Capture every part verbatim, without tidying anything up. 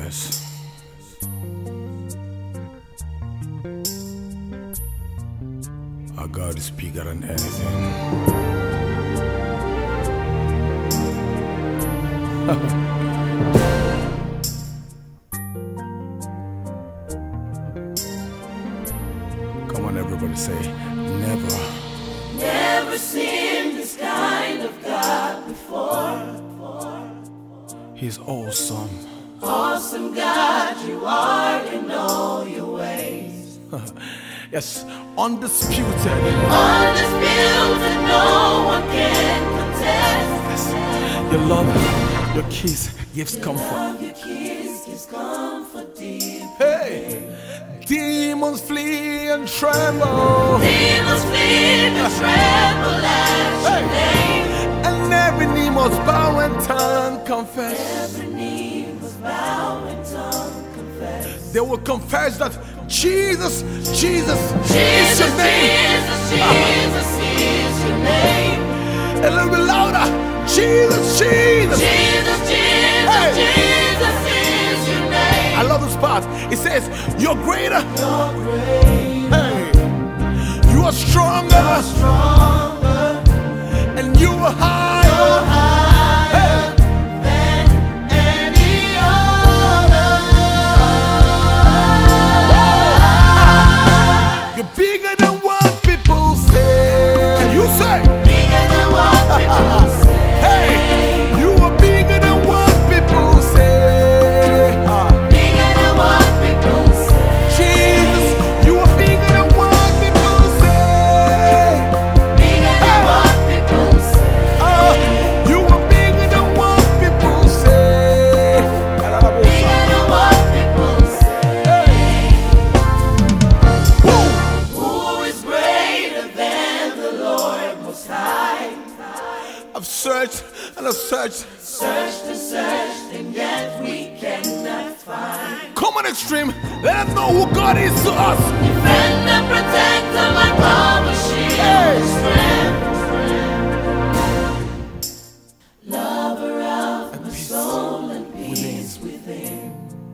confess. Our God is bigger than anything. Come on, everybody, say, never. Never seen this kind of God before. He's awesome. Awesome God, you are in all your ways. Yes, undisputed. Undisputed, no one can contest. Yes. Your love, your kiss gives comfort. Love, your kiss gives comfort deep. Hey, demons flee and tremble. Demons flee and tremble at your name. And every knee must bow and tongue confess. Every knee must bow and tongue confess. They will confess that Jesus, Jesus, Jesus, is your name. Jesus, Jesus is your name. A little bit louder. Jesus, Jesus. Jesus, Jesus, Hey. Jesus is your name. I love this part. It says, you're greater. You're great, Hey. You are stronger. stronger, And you are higher. you're higher than any other. You're bigger than what people say. You say, Bigger than what people say. hey, you are bigger than what people say. Ah. Bigger than what people say. Jesus, you are bigger than what people say. Bigger than what people say. Ah, you are bigger than what people say. Bigger than what people say. Woo. Who is greater than the Lord Most High? I've searched and I've searched. Searched and searched, and yet we cannot find. Come on, Extreme. Let them know who God is to us. Defender, protector, my power, shield, strength. Lover of my soul and peace within.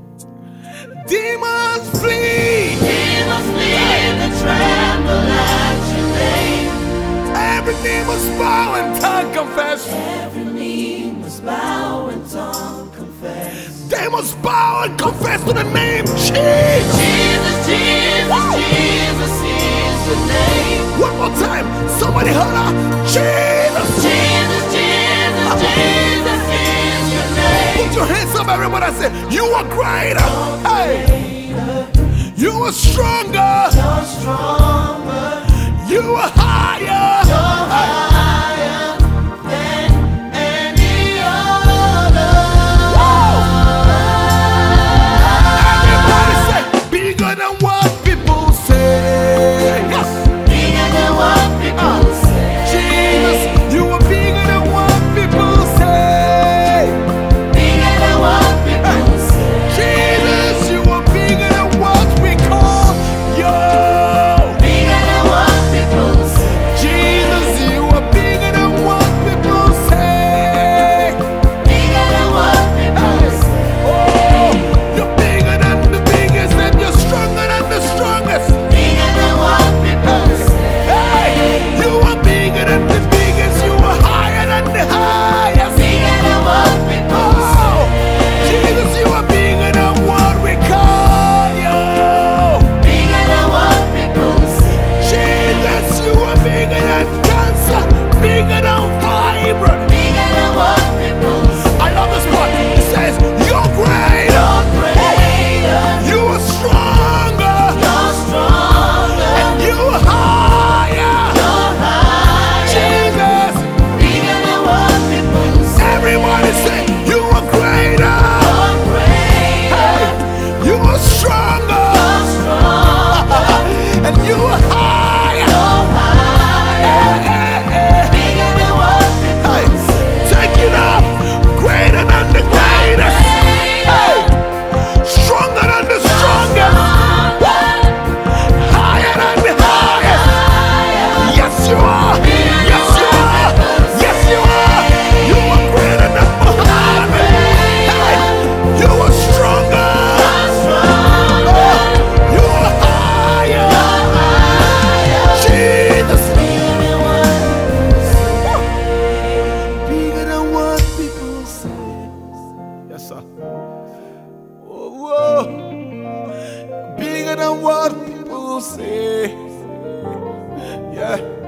Demons flee. Demons flee and tremble at your name. Every knee must bow and tongue confess. Every knee must bow and tongue confess. They must bow and confess to the name Jesus. Jesus, Jesus, Jesus is your name. One more time. Somebody holler. Jesus. Jesus, Jesus, Jesus is your name. Put your hands up, everybody. I say, you are greater. Hey. You are stronger. You're stronger, You are higher. you're higher than any other. Everybody say, bigger than what people say. Yes. Bigger than what people say. Jesus, you are bigger than what people say. Bigger than what people say. Jesus, you are bigger than what we call you. Bigger than what people say. what people say. Yeah.